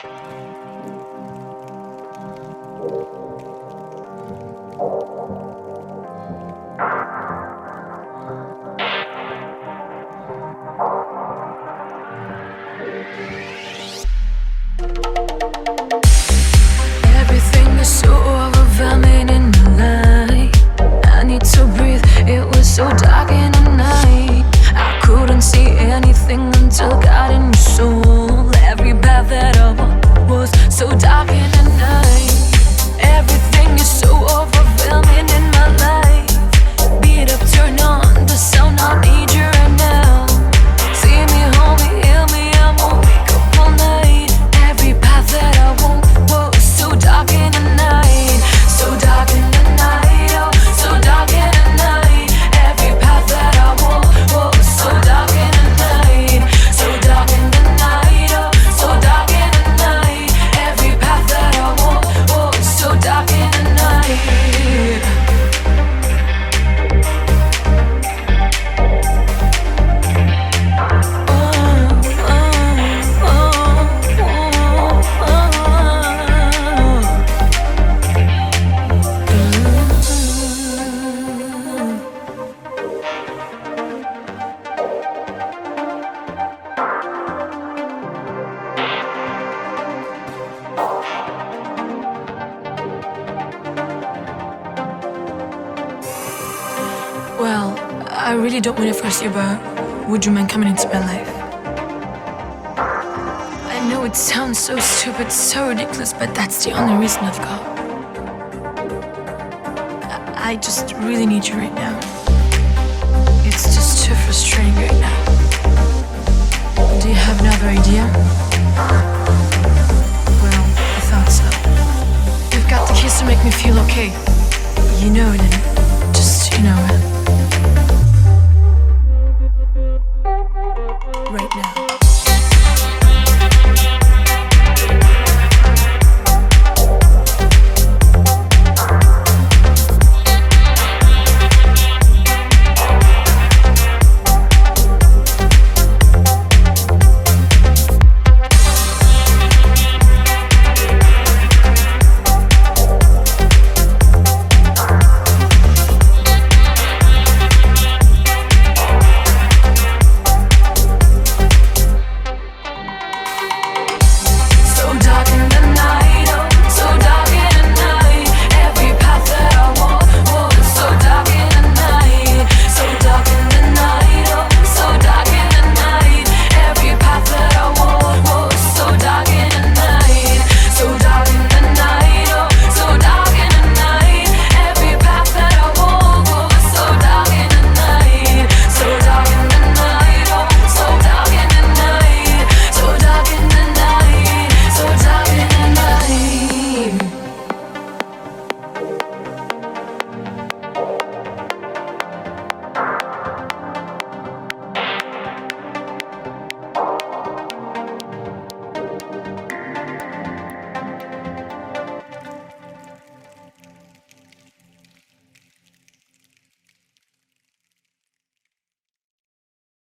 Everything is so overwhelming in my life. I need to breathe, it was so dark in the night. I couldn't see anything until God in your soul. Every path that I walked was so dark in the night. Everything is so overwhelming in my life. Beat up, turn on the sound, I need you right now. See me, hold me, heal me, I'm awake up all night. Every path that I walk was so dark in the night. So dark in the night, oh, so dark in the night. Every path that I walk was so dark in the night. So dark in the night, oh, so dark in the night. Every path that I walk was so dark in the night. Well, I really don't want to force you, but would you mind coming into my life? I know it sounds so stupid, so ridiculous, but that's the only reason I've got. I just really need you right now. It's just too frustrating right now. Do you have another idea? Well, I thought so. You've got the keys to make me feel okay. You know it, and just,